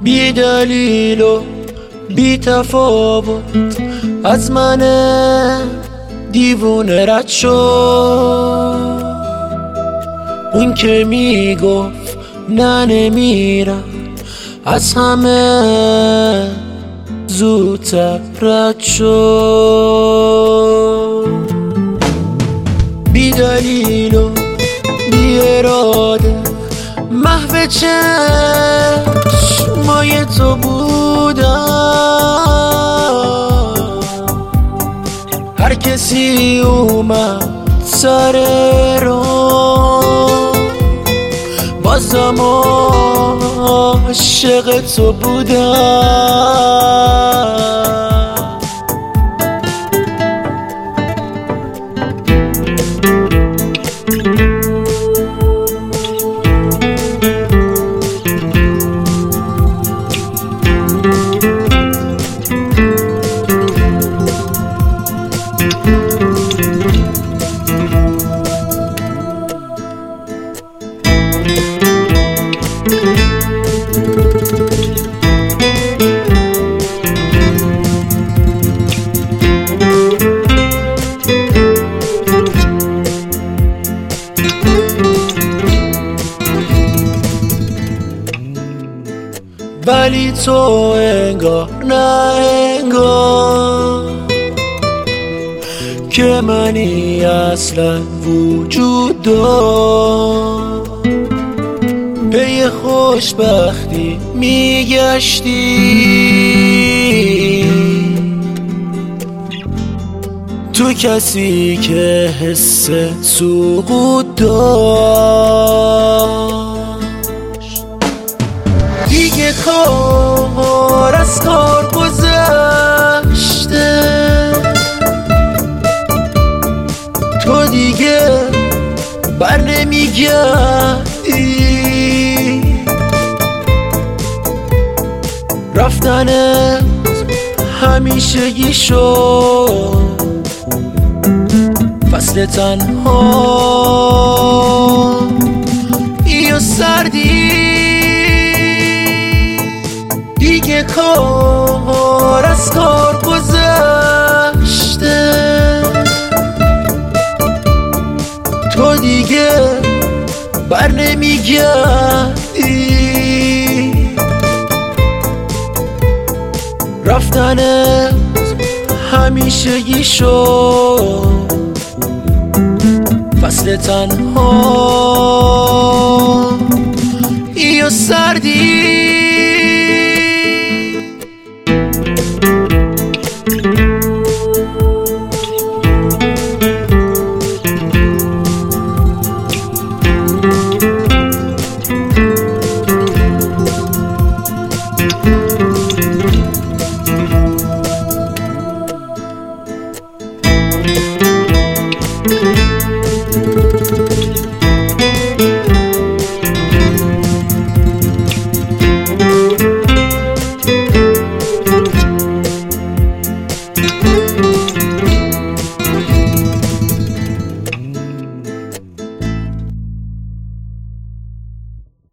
بی دلیل و بی تفاوت از من دیوونه رد شد. اون که میگفت نه نمیرم از همه زودتر رد شد. بی دلیل و بی اراده محو چشمای تو بودم. هر کسی اومد سر راه بازم عاشق تو بودم. ولی تو انگار نه انگار که منی اصلا وجود دار. پی خوشبختی میگشتی تو کسی که حس سقوط داشت. دیگه کار از کار گذشته، تو دیگه بر نمیگردی. رفتنت همیشگی شد فصل تنها یا سردی. دیگه کار از کار گذشته، تو دیگه بر نمیگردی. رفتنت همیشگی شد فصل تنها یا سردی.